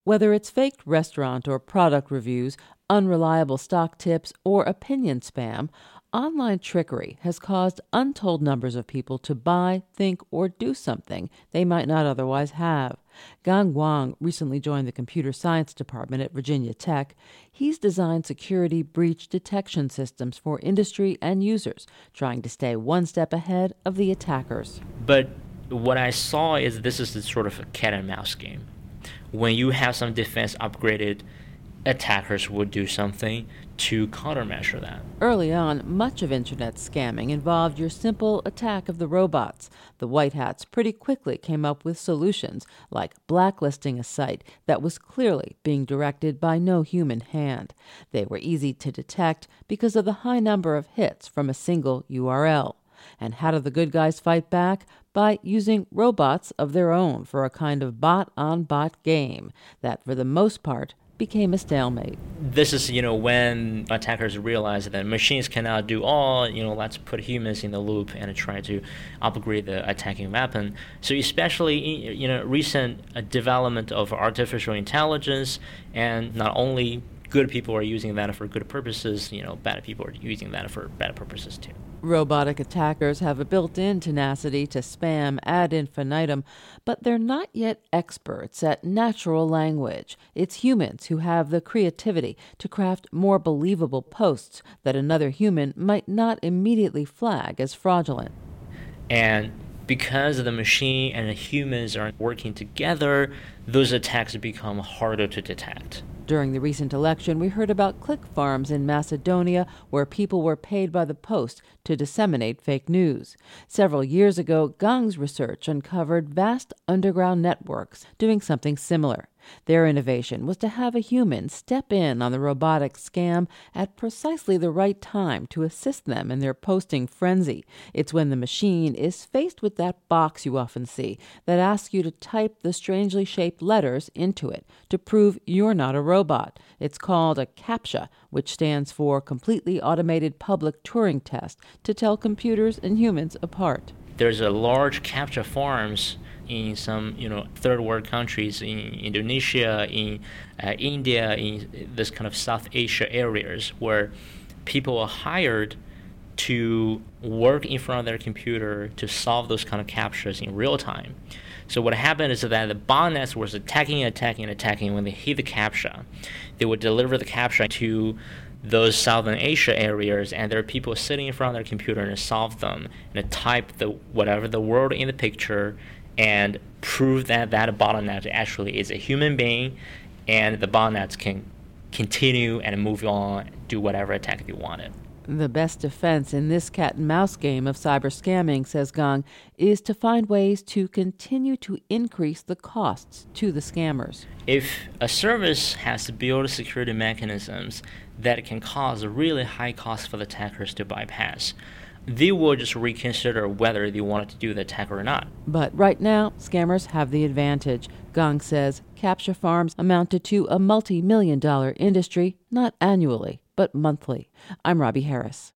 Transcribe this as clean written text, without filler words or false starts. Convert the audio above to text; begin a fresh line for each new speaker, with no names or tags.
Whether it's faked restaurant or product reviews, unreliable stock tips, or opinion spam, online trickery has caused untold numbers of people to buy, think, or do something they might not otherwise have. Gang Wang recently joined the computer science department at Virginia Tech. He's designed security breach detection systems for industry and users, trying to stay one step ahead of the attackers.
But what I saw is this is sort of a cat and mouse game. When you have some defense upgraded, attackers would do something to countermeasure that.
Early on, much of internet scamming involved your simple attack of the robots. The White Hats pretty quickly came up with solutions, like blacklisting a site that was clearly being directed by no human hand. They were easy to detect because of the high number of hits from a single URL. And how do the good guys fight back? By using robots of their own for a kind of bot-on-bot game that, for the most part, became a stalemate.
This is, when attackers realize that machines cannot do all, let's put humans in the loop and try to upgrade the attacking weapon. So especially, recent development of artificial intelligence, and not only good people are using that for good purposes, bad people are using that for bad purposes too.
Robotic attackers have a built-in tenacity to spam ad infinitum, but they're not yet experts at natural language. It's humans who have the creativity to craft more believable posts that another human might not immediately flag as fraudulent.
And because the machine and the humans are working together, those attacks become harder to detect.
During the recent election, we heard about click farms in Macedonia where people were paid by the post to disseminate fake news. Several years ago, Gang's research uncovered vast underground networks doing something similar. Their innovation was to have a human step in on the robotic scam at precisely the right time to assist them in their posting frenzy. It's when the machine is faced with that box you often see that asks you to type the strangely shaped letters into it to prove you're not a robot. It's called a CAPTCHA, which stands for Completely Automated Public Turing Test, to tell computers and humans apart.
There's a large CAPTCHA farms in some, third world countries, in Indonesia, in India, in this kind of South Asia areas, where people are hired to work in front of their computer to solve those kind of CAPTCHAs in real time. So what happened is that the botnets was attacking. When they hit the CAPTCHA, they would deliver the CAPTCHA to those Southern Asia areas, and there are people sitting in front of their computer and solve them and type whatever the word in the picture and prove that botnet actually is a human being, and the botnets can continue and move on, do whatever attack they wanted.
The best defense in this cat-and-mouse game of cyber scamming, says Gang, is to find ways to continue to increase the costs to the scammers.
If a service has to build security mechanisms that can cause a really high cost for the attackers to bypass, they will just reconsider whether they wanted to do the attack or not.
But right now, scammers have the advantage. Gang says CAPTCHA farms amounted to a multi-million-dollar industry, not annually, but monthly. I'm Robbie Harris.